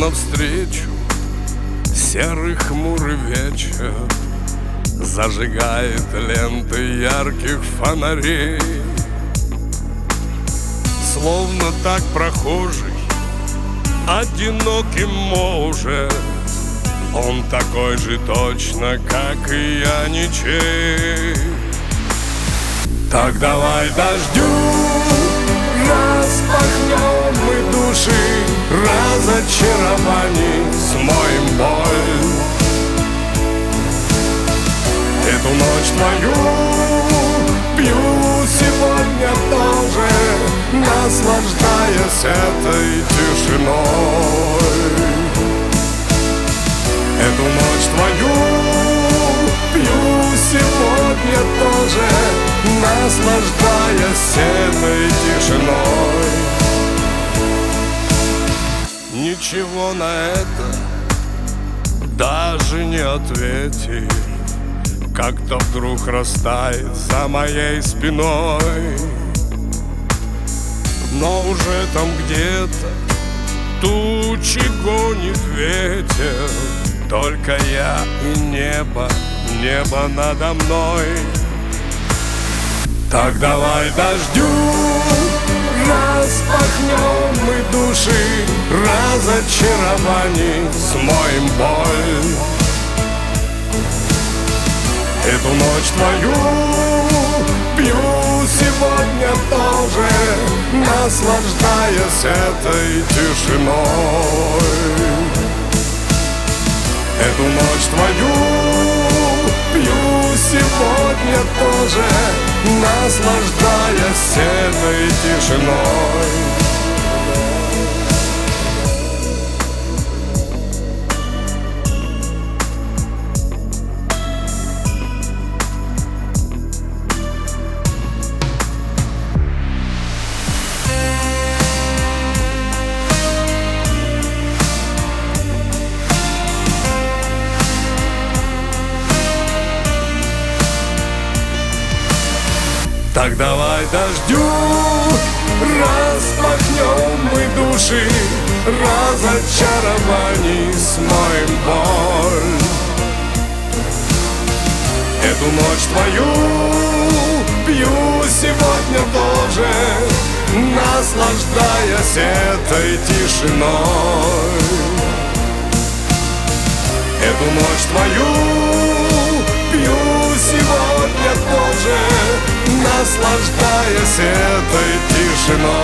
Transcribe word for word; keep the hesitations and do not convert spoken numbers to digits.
навстречу серый хмурый вечер зажигает ленты ярких фонарей. Словно так прохожий, одинокий может, он такой же точно, как и я, ничей. Так давай дождю распахнем мы души, разочарований смоем боль. Эту ночь твою пью сегодня тоже, наслаждаясь этой тишиной. Эту ночь твою пью сегодня тоже, наслаждаясь этой тишиной. Ничего на это даже не ответить, как-то вдруг растает за моей спиной. Но уже там где-то тучи гонит ветер, только я и небо, небо надо мной. Так давай дождю распахнем мы души, разочарований смоем боль. Эту ночь твою пью сегодня тоже, наслаждаясь этой тишиной. Эту ночь твою пью сегодня тоже, наслаждаясь этой тишиной. Так давай дождю распахнем мы души, разочарований смоем боль. Эту ночь твою пью сегодня тоже, наслаждаясь этой тишиной. Эту ночь твою пью сегодня тоже, наслаждаясь этой тишиной.